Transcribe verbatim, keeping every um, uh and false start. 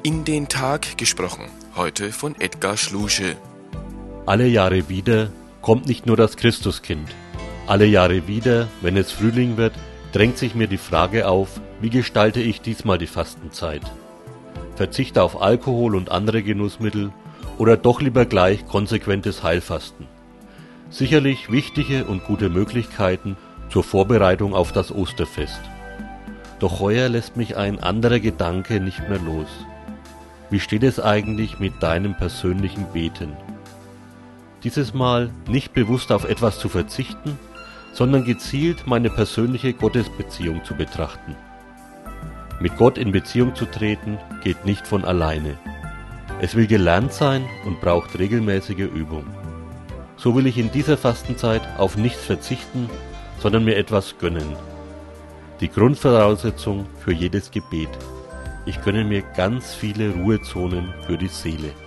In den Tag gesprochen, heute von Edgar Schlusche. Alle Jahre wieder kommt nicht nur das Christuskind. Alle Jahre wieder, wenn es Frühling wird, drängt sich mir die Frage auf, wie gestalte ich diesmal die Fastenzeit? Verzichte auf Alkohol und andere Genussmittel oder doch lieber gleich konsequentes Heilfasten? Sicherlich wichtige und gute Möglichkeiten zur Vorbereitung auf das Osterfest. Doch heuer lässt mich ein anderer Gedanke nicht mehr los. Wie steht es eigentlich mit deinem persönlichen Beten? Dieses Mal nicht bewusst auf etwas zu verzichten, sondern gezielt meine persönliche Gottesbeziehung zu betrachten. Mit Gott in Beziehung zu treten, geht nicht von alleine. Es will gelernt sein und braucht regelmäßige Übung. So will ich in dieser Fastenzeit auf nichts verzichten, sondern mir etwas gönnen. Die Grundvoraussetzung für jedes Gebet. Ich gönne mir ganz viele Ruhezonen für die Seele.